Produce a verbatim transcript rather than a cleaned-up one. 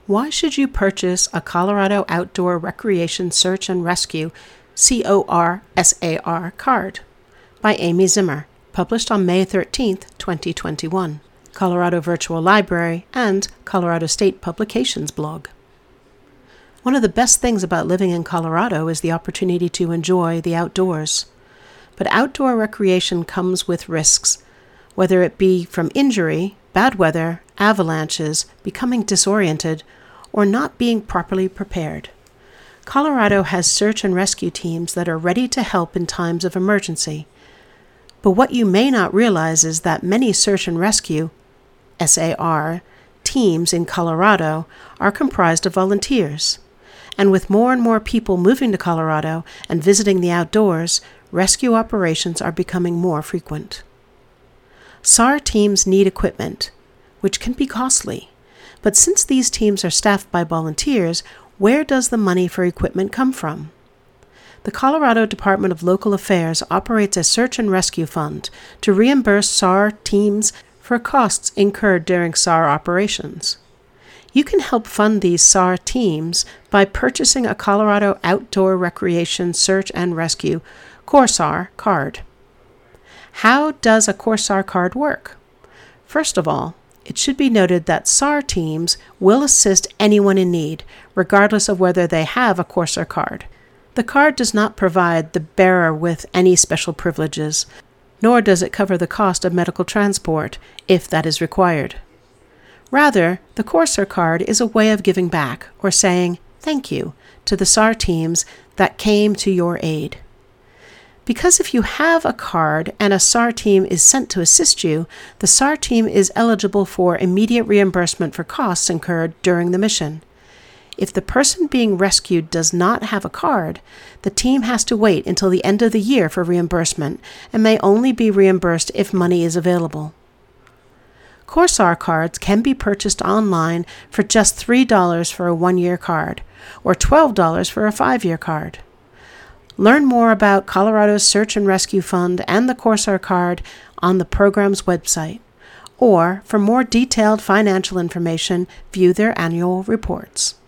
Why should you purchase a Colorado Outdoor Recreation Search and Rescue C O R S A R card? By Amy Zimmer, published on May thirteenth, twenty twenty-one, Colorado Virtual Library and Colorado State Publications blog. One of the best things about living in Colorado is the opportunity to enjoy the outdoors. But outdoor recreation comes with risks, whether it be from injury, bad weather, avalanches, becoming disoriented, or not being properly prepared. Colorado has search and rescue teams that are ready to help in times of emergency. But what you may not realize is that many search and rescue S A R teams in Colorado are comprised of volunteers. And with more and more people moving to Colorado and visiting the outdoors, rescue operations are becoming more frequent. S A R teams need equipment, which can be costly. But since these teams are staffed by volunteers, where does the money for equipment come from? The Colorado Department of Local Affairs operates a search and rescue fund to reimburse S A R teams for costs incurred during S A R operations. You can help fund these S A R teams by purchasing a Colorado Outdoor Recreation Search and Rescue C O R S A R card. How does a C O R S A R card work? First of all, it should be noted that S A R teams will assist anyone in need, regardless of whether they have a C O R S A R card. The card does not provide the bearer with any special privileges, nor does it cover the cost of medical transport, if that is required. Rather, the C O R S A R card is a way of giving back, or saying thank you, to the S A R teams that came to your aid. Because if you have a card and a S A R team is sent to assist you, the S A R team is eligible for immediate reimbursement for costs incurred during the mission. If the person being rescued does not have a card, the team has to wait until the end of the year for reimbursement and may only be reimbursed if money is available. C O R S A R cards can be purchased online for just three dollars for a one-year card or twelve dollars for a five-year card. Learn more about Colorado's Search and Rescue Fund and the C O R S A R card on the program's website, or for more detailed financial information, view their annual reports.